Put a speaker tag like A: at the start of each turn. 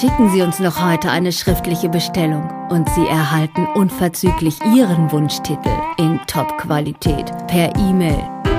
A: Schicken Sie uns noch heute eine schriftliche Bestellung und Sie erhalten unverzüglich Ihren Wunschtitel in Top-Qualität per E-Mail